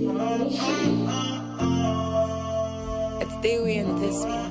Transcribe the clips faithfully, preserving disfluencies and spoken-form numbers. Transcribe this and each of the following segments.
It's Dewey and this one.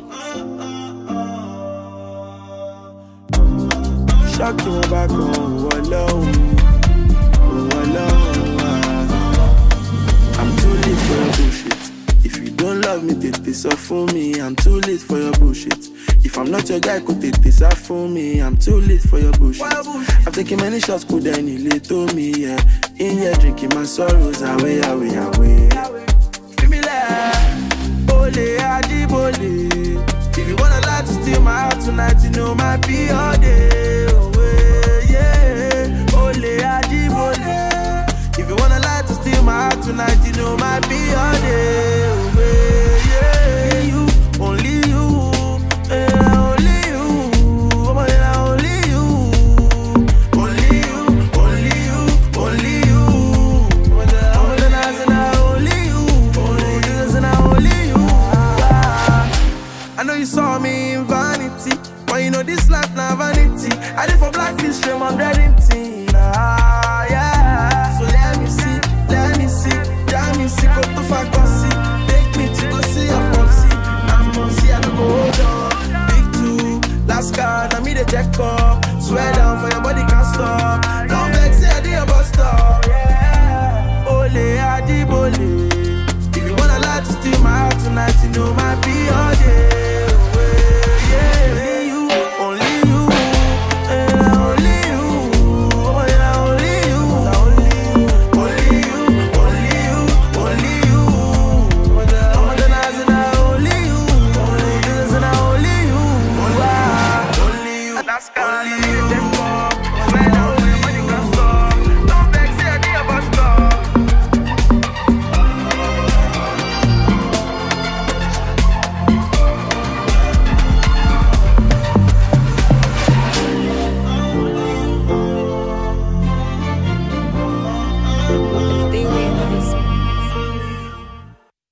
Shock you back home, alone. Alone. I'm too late for your bullshit. If you don't love me, take this off for me. I'm too late for your bullshit. If I'm not your guy, could take this off for me. I'm too late for your bullshit. I've taken many shots, could any late to me, yeah. In here drinking my sorrows away, away, away. Feel me like Ole Adibole. If you wanna lie to steal my heart tonight, you know my be all day. Oh, yeah. Ole Adibole. If you wanna lie to steal my heart tonight, you know my be all day. Oh, yeah. You, only you. You saw me in vanity, but you know this life not vanity. I did for blacklist, stream on that empty. Ah, yeah. So let me see, let me see, let me see, go to fantasy. Take me to go see a popsy. I'm gonna see how to go hold on. Big two, last card, I me the check up. Swear down for your body can't stop. Don't vex, say I did a bus stop. Yeah. Ole Adibole. If you wanna lie to steal my heart tonight, you know my be all day.